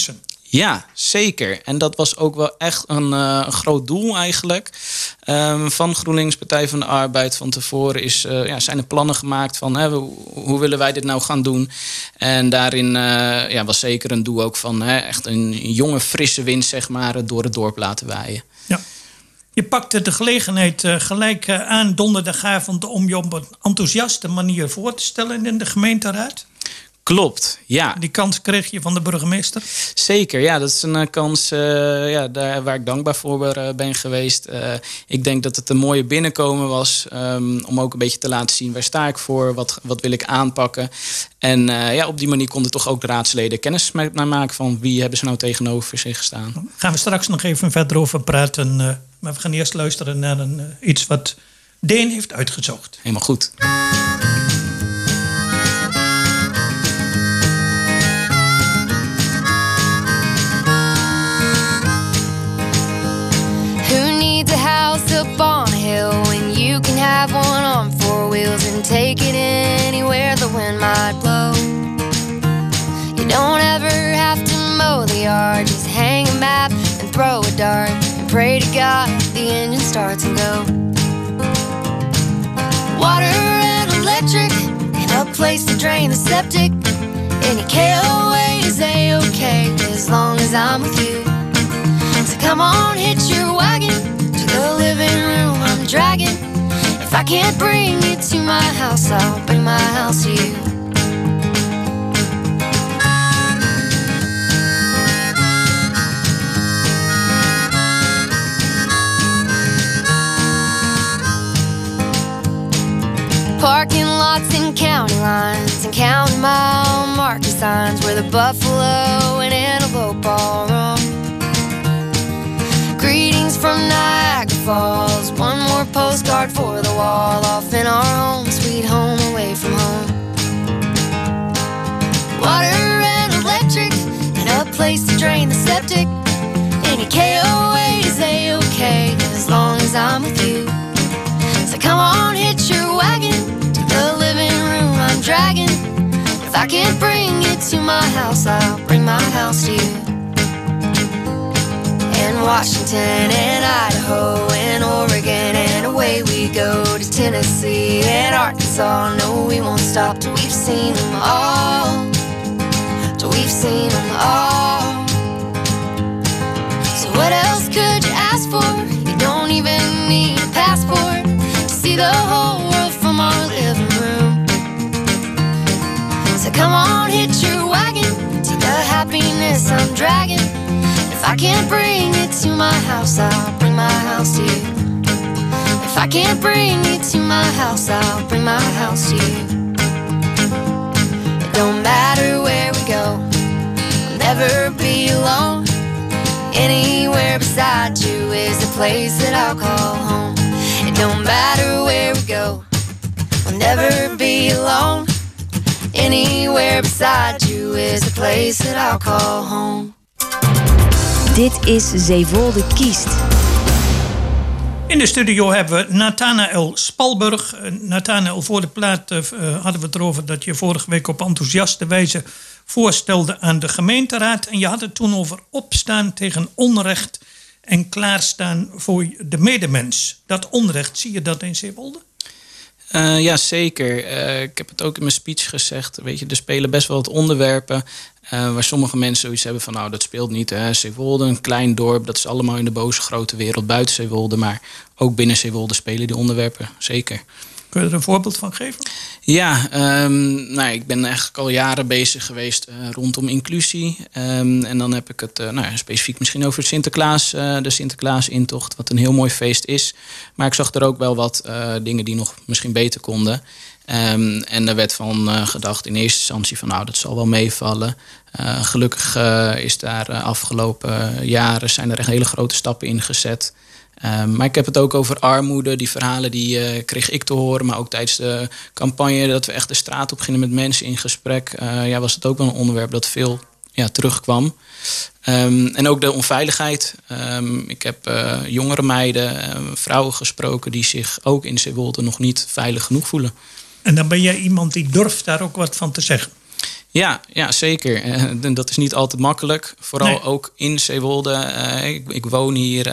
Ja, zeker. En dat was ook wel echt een groot doel eigenlijk. Van GroenLinks, Partij van de Arbeid. Van tevoren zijn er plannen gemaakt van hoe willen wij dit nou gaan doen. En daarin was zeker een doel ook van echt een jonge, frisse wind zeg maar, door het dorp laten waaien. Ja. Je pakte de gelegenheid gelijk aan donderdagavond om je op een enthousiaste manier voor te stellen in de gemeenteraad. Klopt, ja. Die kans kreeg je van de burgemeester? Zeker, ja. Dat is een kans daar waar ik dankbaar voor ben geweest. Ik denk dat het een mooie binnenkomen was. Om ook een beetje te laten zien waar sta ik voor. Wat wil ik aanpakken. En op die manier konden toch ook de raadsleden kennis maken van wie hebben ze nou tegenover zich staan. Daar gaan we straks nog even verder over praten. Maar we gaan eerst luisteren naar iets wat Deen heeft uitgezocht. Helemaal goed. Up on a hill when you can have one on 4 wheels and take it anywhere the wind might blow. You don't ever have to mow the yard, just hang a map and throw a dart and pray to God the engine starts and go. Water and electric and a place to drain the septic. Any KOA is A-okay as long as I'm with you. So come on, hitch your wagon. The living room I'm the dragon. If I can't bring you to my house, I'll bring my house to you. Parking lots and county lines and county mile marker signs where the buffalo and antelope all roam. Greetings from Niagara Falls. One more postcard for the wall. Off in our home, sweet home, away from home. Water and electric and a place to drain the septic. Any KOA is A-okay as long as I'm with you. So come on, hitch your wagon to the living room I'm dragging. If I can't bring you to my house, I'll bring my house to you. And Washington and Idaho and Oregon and away we go to Tennessee and Arkansas. No, we won't stop till we've seen them all. Till we've seen them all. So what else could you ask for? You don't even need a passport to see the whole world from our living room. So come on, hitch your wagon to the happiness I'm dragging. If I can't bring you to my house, I'll bring my house to you. If I can't bring you to my house, I'll bring my house to you. It don't matter where we go, I'll never be alone. Anywhere beside you is the place that I'll call home. It don't matter where we go, I'll never be alone. Anywhere beside you is the place that I'll call home. Dit is Zeewolde Kiest. In de studio hebben we Nathanael Spalburg. Nathanael, voor de plaat hadden we het erover dat je vorige week op enthousiaste wijze voorstelde aan de gemeenteraad. En je had het toen over opstaan tegen onrecht en klaarstaan voor de medemens. Dat onrecht, zie je dat in Zeewolde? Ja, zeker. Ik heb het ook in mijn speech gezegd. Weet je, er spelen best wel wat onderwerpen waar sommige mensen zoiets hebben van, nou, dat speelt niet. Zeewolde, een klein dorp, dat is allemaal in de boze grote wereld buiten Zeewolde. Maar ook binnen Zeewolde spelen die onderwerpen, zeker. Kun je er een voorbeeld van geven? Ja, ik ben eigenlijk al jaren bezig geweest rondom inclusie. En dan heb ik het specifiek misschien over Sinterklaas, de Sinterklaas-intocht, wat een heel mooi feest is. Maar ik zag er ook wel wat dingen die nog misschien beter konden. En er werd van gedacht in eerste instantie van, nou, dat zal wel meevallen. Gelukkig is daar afgelopen jaren zijn er echt hele grote stappen in gezet. Maar ik heb het ook over armoede. Die verhalen die kreeg ik te horen. Maar ook tijdens de campagne dat we echt de straat op gingen met mensen in gesprek. Was het ook wel een onderwerp dat veel terugkwam. En ook de onveiligheid. Ik heb jongere meiden, vrouwen gesproken die zich ook in Zeewolde nog niet veilig genoeg voelen. En dan ben jij iemand die durft daar ook wat van te zeggen. Ja, zeker. En dat is niet altijd makkelijk. Vooral ook in Zeewolde. Ik woon hier.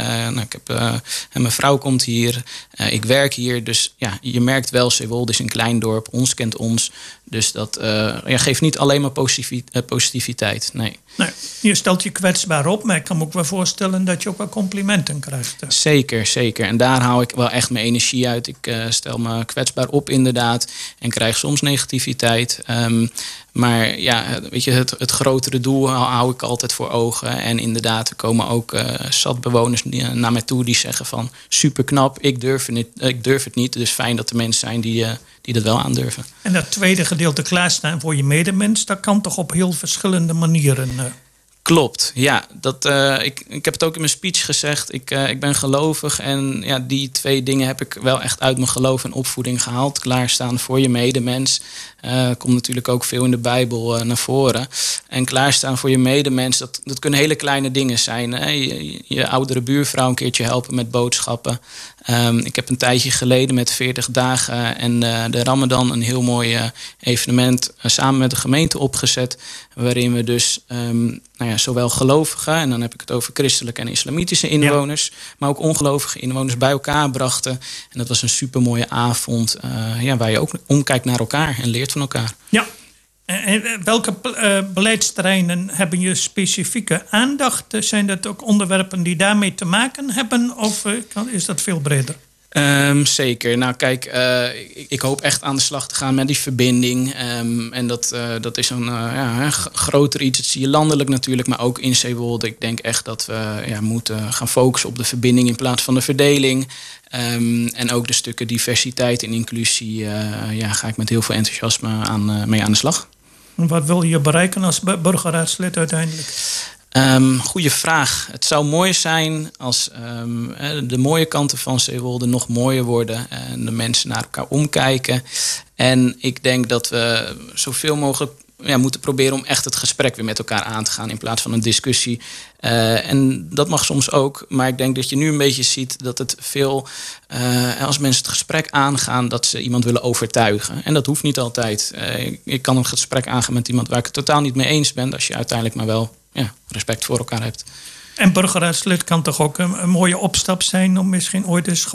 Mijn vrouw komt hier. Ik werk hier. Dus ja, je merkt wel, Zeewolde is een klein dorp. Ons kent ons. Dus dat geeft niet alleen maar positiviteit. Nee. Je stelt je kwetsbaar op. Maar ik kan me ook wel voorstellen dat je ook wel complimenten krijgt. Zeker. En daar haal ik wel echt mijn energie uit. Ik stel me kwetsbaar op inderdaad. En krijg soms negativiteit. Maar ja, weet je, het grotere doel hou ik altijd voor ogen. En inderdaad, er komen ook zat bewoners naar mij toe die zeggen van... super knap, ik durf het niet. Dus fijn dat er mensen zijn die dat wel aandurven. En dat tweede gedeelte klaarstaan voor je medemens... dat kan toch op heel verschillende manieren... Klopt, ja. Ik heb het ook in mijn speech gezegd. Ik ben gelovig en ja, die 2 dingen heb ik wel echt uit mijn geloof en opvoeding gehaald. Klaarstaan voor je medemens. Komt natuurlijk ook veel in de Bijbel naar voren. En klaarstaan voor je medemens, dat kunnen hele kleine dingen zijn. Hè? Je oudere buurvrouw een keertje helpen met boodschappen. Ik heb een tijdje geleden met 40 dagen en de Ramadan een heel mooi evenement samen met de gemeente opgezet. Waarin we dus zowel gelovigen, en dan heb ik het over christelijke en islamitische inwoners, maar ook ongelovige inwoners bij elkaar brachten. En dat was een supermooie avond waar je ook omkijkt naar elkaar en leert van elkaar. Ja. En welke beleidsterreinen hebben je specifieke aandacht? Zijn dat ook onderwerpen die daarmee te maken hebben? Of is dat veel breder? Zeker. Nou kijk, ik hoop echt aan de slag te gaan met die verbinding. En dat is een groter iets. Dat zie je landelijk natuurlijk, maar ook in Zeewolde. Ik denk echt dat we moeten gaan focussen op de verbinding in plaats van de verdeling. En ook de stukken diversiteit en inclusie ga ik met heel veel enthousiasme mee aan de slag. Wat wil je bereiken als burgerraadslid uiteindelijk? Goeie vraag. Het zou mooi zijn als de mooie kanten van Zeewolde nog mooier worden. En de mensen naar elkaar omkijken. En ik denk dat we zoveel mogelijk moeten proberen om echt het gesprek weer met elkaar aan te gaan. In plaats van een discussie. En dat mag soms ook. Maar ik denk dat je nu een beetje ziet dat het veel... als mensen het gesprek aangaan, dat ze iemand willen overtuigen. En dat hoeft niet altijd. Ik kan een gesprek aangaan met iemand waar ik het totaal niet mee eens ben. Als je uiteindelijk maar wel respect voor elkaar hebt. En burgerraadslid kan toch ook een mooie opstap zijn om misschien ooit eens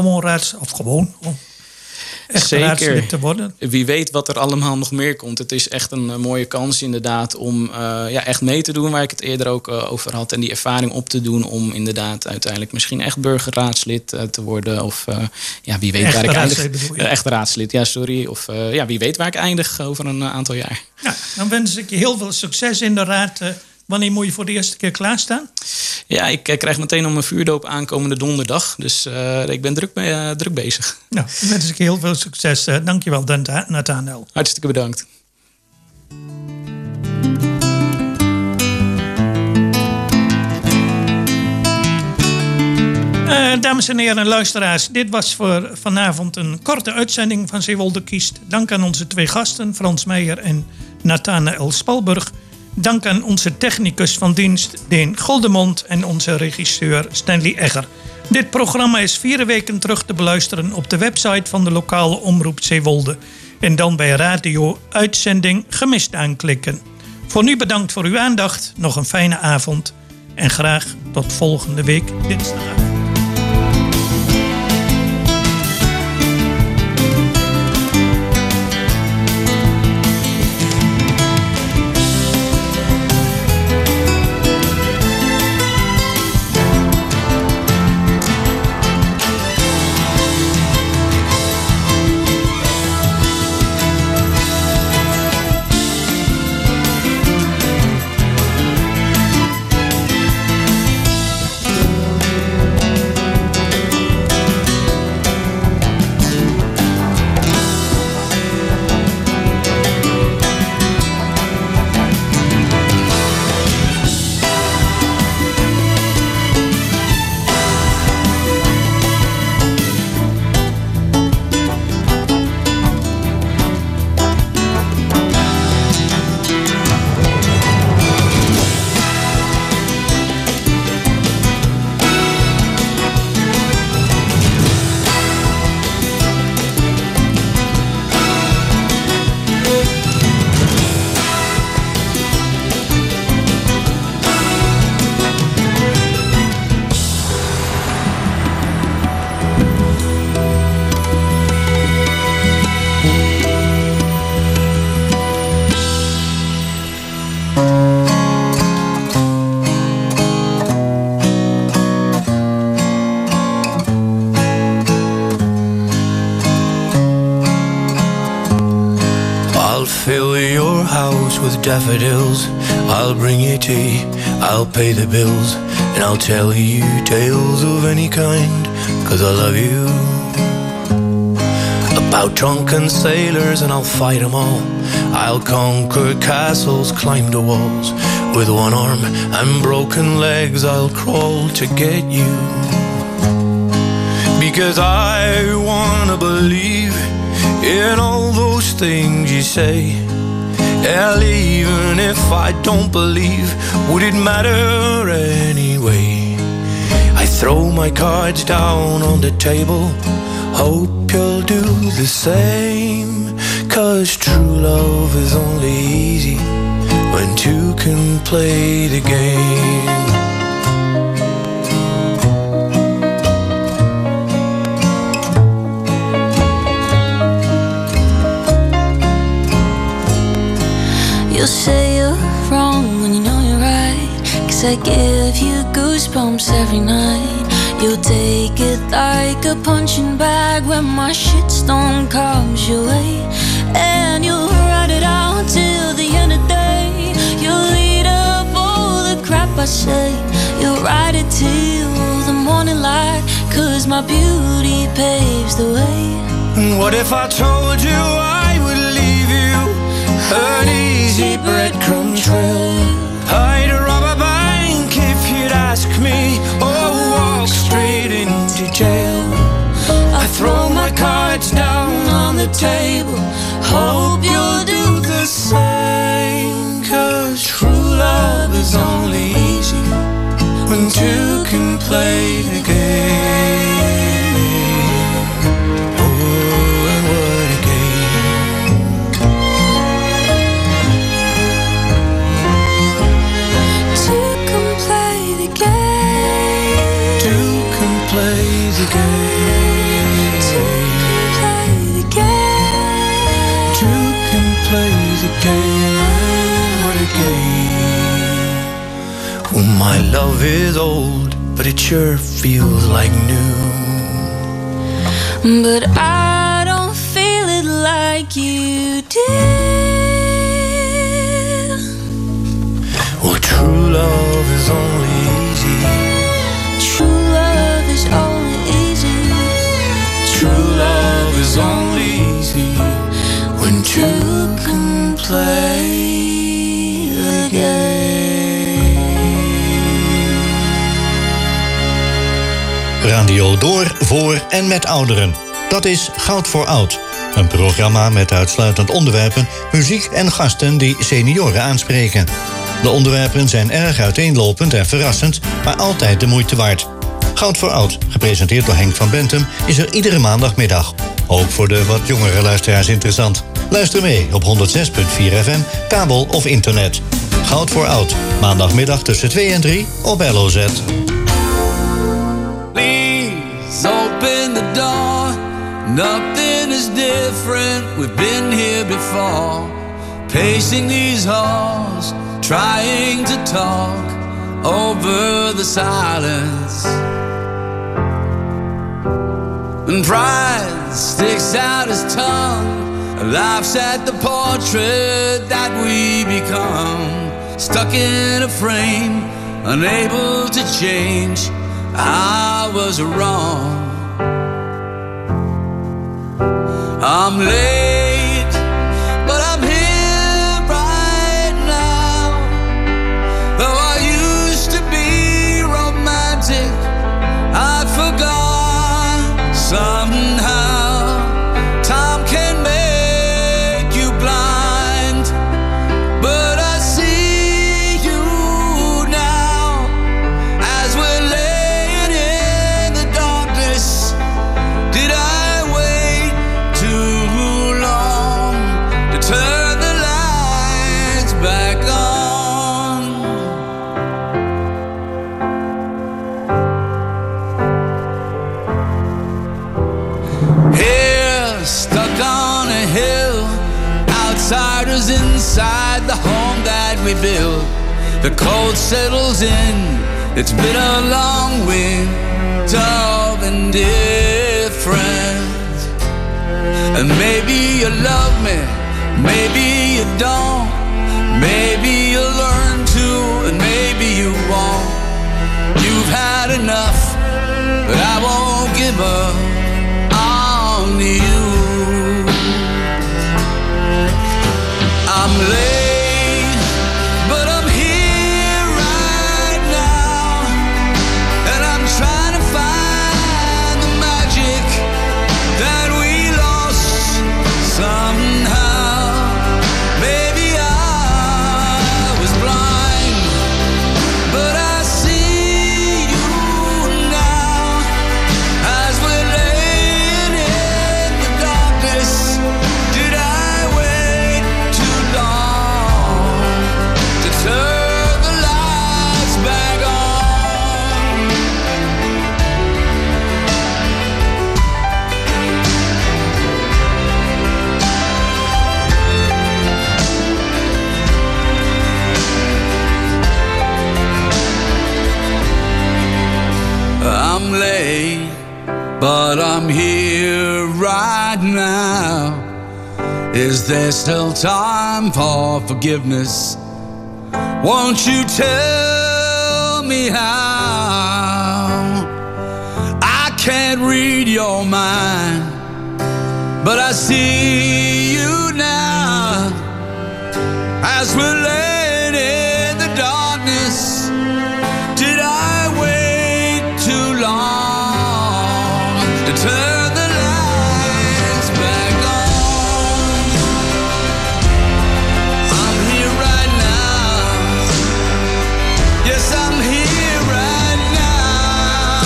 echt raadslid te worden? Wie weet wat er allemaal nog meer komt. Het is echt een mooie kans inderdaad om echt mee te doen waar ik het eerder ook over had. En die ervaring op te doen om inderdaad uiteindelijk misschien echt burgerraadslid te worden. Of wie weet waar ik eindig. Echt raadslid, ja sorry. Of wie weet waar ik eindig over een aantal jaar. Ja, dan wens ik je heel veel succes in de raad. Wanneer moet je voor de eerste keer klaarstaan? Ja, ik krijg meteen om mijn vuurdoop aankomende donderdag. Dus ik ben druk bezig. Nou, dan wens ik je heel veel succes. Dankjewel, Nathanael. Hartstikke bedankt. Dames en heren luisteraars, dit was voor vanavond een korte uitzending van Zeewolde Kiest. Dank aan onze 2 gasten, Frans Meijer en Nathanael Spalburg. Dank aan onze technicus van dienst, Deen Goldemond, en onze regisseur Stanley Egger. Dit programma is 4 weken terug te beluisteren op de website van de lokale omroep Zeewolde. En dan bij radio uitzending gemist aanklikken. Voor nu bedankt voor uw aandacht, nog een fijne avond en graag tot volgende week dinsdag. fill your house with daffodils. I'll bring you tea, I'll pay the bills, and I'll tell you tales of any kind, 'cause I love you. About drunken sailors, and I'll fight them all. I'll conquer castles, climb the walls. With one arm and broken legs, I'll crawl to get you. Because I wanna believe in all those things you say. Hell, even if I don't believe, would it matter anyway? I throw my cards down on the table, hope you'll do the same. 'Cause true love is only easy when two can play the game. You'll say you're wrong when you know you're right, 'cause I give you goosebumps every night. You'll take it like a punching bag when my shitstorm comes your way. And you'll ride it out till the end of the day. You'll eat up all the crap I say. You'll ride it till the morning light, 'cause my beauty paves the way. What if I told you I would leave you an easy breadcrumb trail? I'd rob a bank if you'd ask me, or walk straight into jail. I throw my cards down on the table, hope you'll do the same. 'Cause true love is only easy when two can play the game. Oh, and what a game. Two can play the game. Two can play the game. Two can play the game. Two can play the game. What a game. Well, my love is old, but it sure feels like new. But I don't feel it like you do. Well, true love is only easy. True love is only easy. True love is only easy when two can play the game. Radio door, voor en met ouderen. Dat is Goud voor Oud. Een programma met uitsluitend onderwerpen, muziek en gasten die senioren aanspreken. De onderwerpen zijn erg uiteenlopend en verrassend, maar altijd de moeite waard. Goud voor Oud, gepresenteerd door Henk van Bentum, is er iedere maandagmiddag. Ook voor de wat jongere luisteraars interessant. Luister mee op 106.4 FM, kabel of internet. Goud voor Oud, maandagmiddag tussen 2 en 3 op LOZ. Please open the door. Nothing is different. We've been here before. Pacing these halls, trying to talk over the silence. And pride sticks out his tongue, laughs at the portrait that we become. Stuck in a frame, unable to change. I was wrong. I'm late, but I'm here right now. Though I used to be romantic, I'd forgot somehow. Time can make you blind, but I see you now as we're laying in the darkness. Did I wait too long to turn the lights back on? Here, stuck on a hill, outsiders inside the home that we built. The cold settles in, it's been a long winter of indifference. And maybe you love me, Maybe you don't, maybe you'll learn to, and maybe you won't. You've had enough, but I won't give up on you. I'm late, but I'm here right now, and I'm trying to find the magic that we lost somehow. Maybe I was blind, but I see you now as we're laying in the darkness. Did I wait too long to turn the lights back on? I'm late, but I'm here right now. Is there still time for forgiveness? Won't you tell me how? I can't read your mind, but I see you now as we're laying in the darkness. Did I wait too long to turn the lights back on? I'm here right now. Yes, I'm here right now,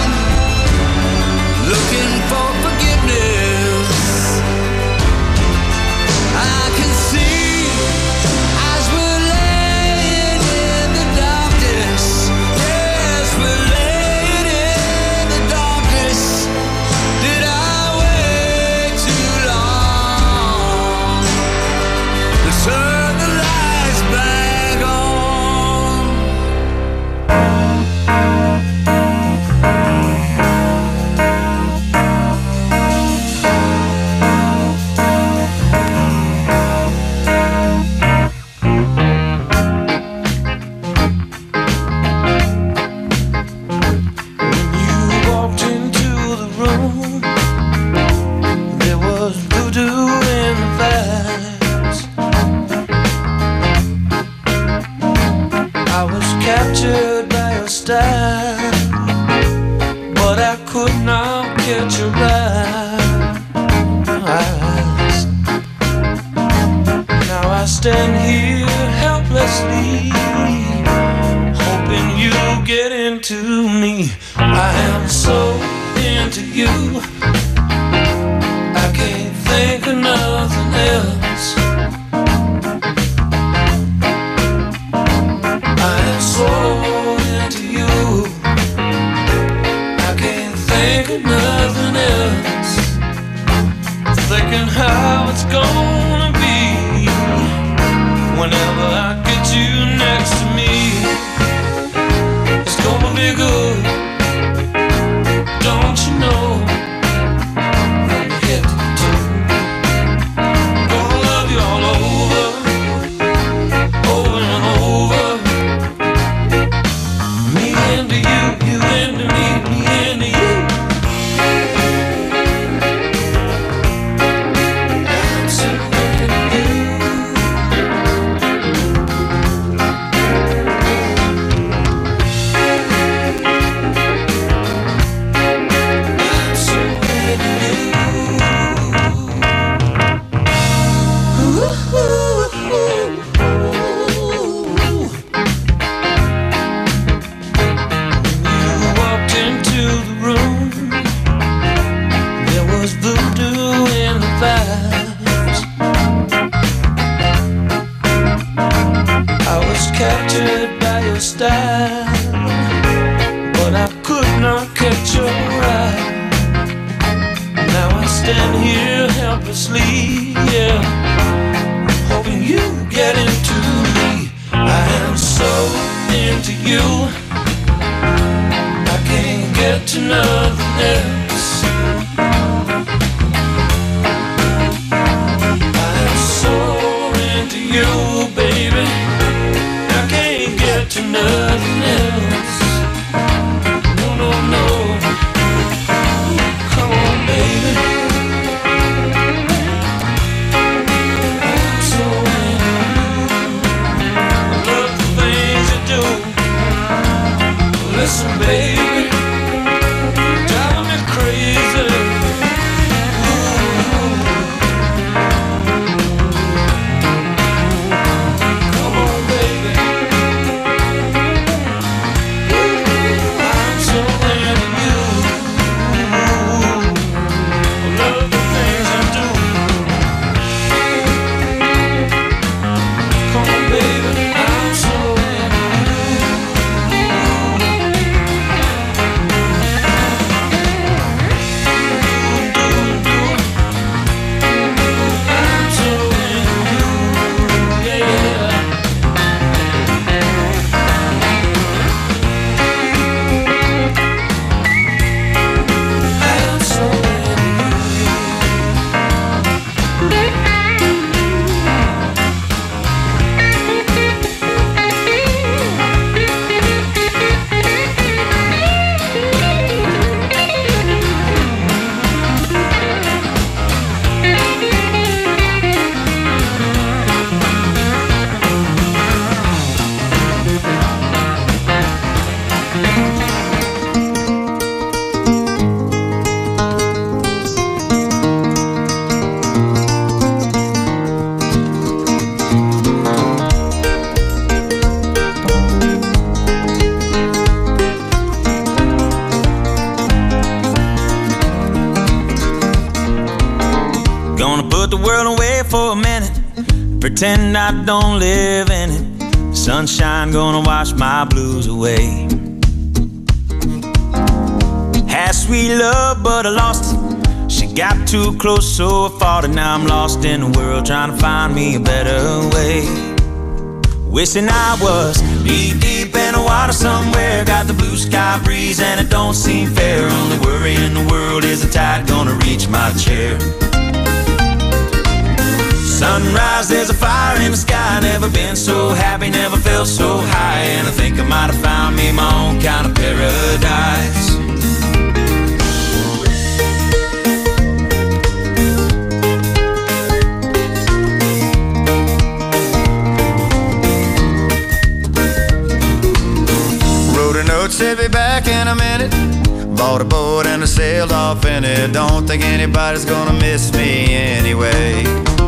looking for forgiveness. I can see as we're laying in the darkness. Yes, we're laying in the darkness. Did I wait too long to turn the lights back on? You walked into the room, there was voodoo in the vibes. I was captured by your style, but I could not catch your eyes. Now I stand here helplessly, hoping you get into me. I am so into you, I can't think of nothing else. I am so into you, I can't think of nothing else. Thinking how it's gonna be whenever I get you next to me. It's gonna be good, don't you know? From head to toe, gonna love you all over, over and over. Me into you, you into me, me into you. I'm so into you. I'm so into you. You walked into the room, there was voodoo in the vibes. I was captured by your style, but I could not catch your eye. Now I stand here helplessly, yeah, hoping you get into me. I am so into you, I can't get to nothing else. I am so away for a minute, pretend I don't live in it. Sunshine gonna wash my blues away. Had sweet love, but I lost it. She got too close, so I fought it. Now I'm lost in the world, trying to find me a better way. Wishing I was knee deep in the water somewhere. Got the blue sky breeze and it don't seem fair. Only worry in the world is the tide gonna reach my chair. Sunrise, there's a fire in the sky. Never been so happy, never felt so high. And I think I might have found me my own kind of paradise. Wrote a note, said be back in a minute. Bought a boat and I sailed off in it. Don't think anybody's gonna miss me anyway.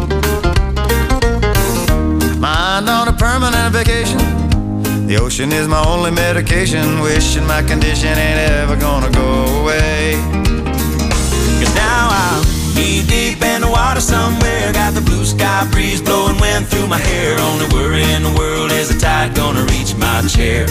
Mind on a permanent vacation. The ocean is my only medication. Wishing my condition ain't ever gonna go away. Cause now I'm knee deep in the water somewhere. Got the blue sky breeze blowing wind through my hair. Only worry in the world is the tide gonna reach my chair.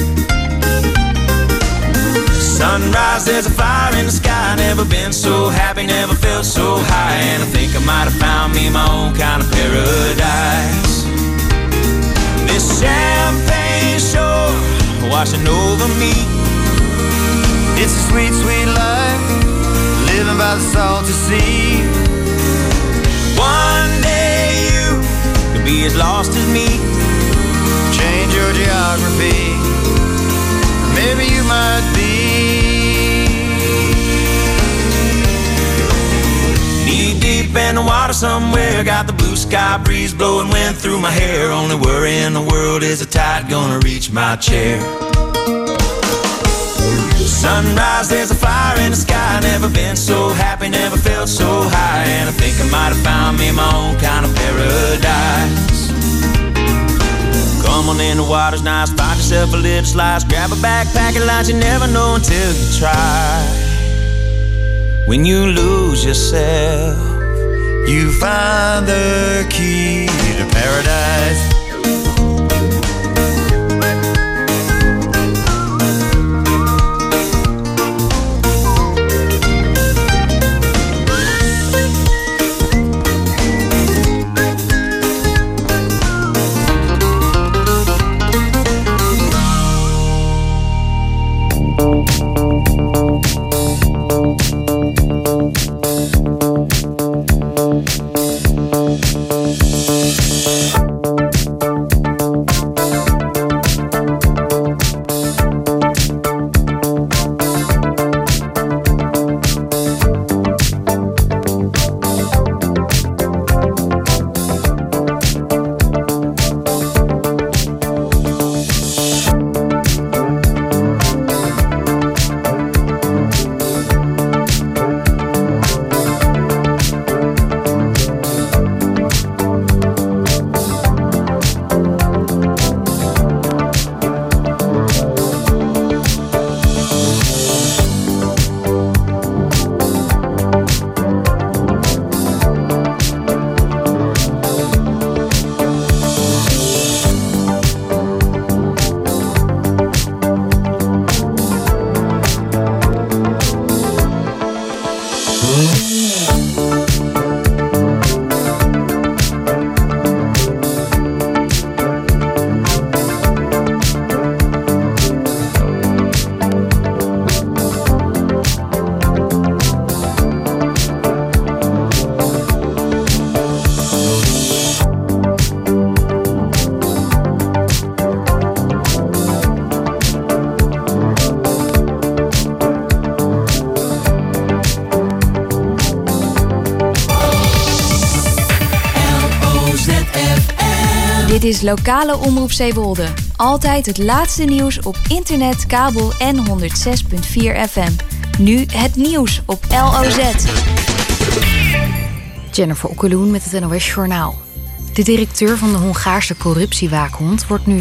Sunrise, there's a fire in the sky. Never been so happy, never felt so high. And I think I might have found me my own kind of paradise. This champagne shore washing over me. It's a sweet, sweet life, living by the salty sea. One day you could be as lost as me. Change your geography, maybe you might be. Knee deep in the water somewhere. Got the blue sky breeze blowing wind through my hair. Only worry in the world is the tide gonna reach my chair. Sunrise, there's a fire in the sky. Never been so happy, never felt so high. And I think I might have found me my own kind of paradise. Come on in, the water's nice. Find yourself a little slice. Grab a backpack and lunch. You never know until you try. When you lose yourself, you find the key to paradise. Dit is Lokale Omroep Zeewolde. Altijd het laatste nieuws op internet, kabel en 106.4 FM. Nu het nieuws op LOZ. Jennifer Okkeloen met het NOS Journaal. De directeur van de Hongaarse corruptiewaakhond wordt nu